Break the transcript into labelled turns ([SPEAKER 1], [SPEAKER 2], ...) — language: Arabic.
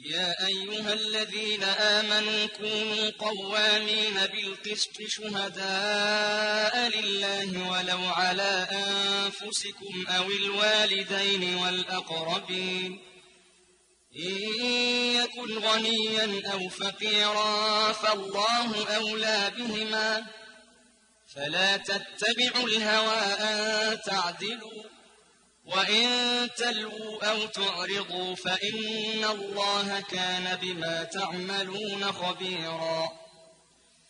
[SPEAKER 1] يا أيها الذين آمنوا كونوا قوامين بالقسط شهداء لله ولو على أنفسكم أو الوالدين والأقربين إن يكن غنيا أو فقيرا فالله أولى بهما فلا تتبعوا الهوى أن تعدلوا وإن تلووا أو تعرضوا فإن الله كان بما تعملون خبيرا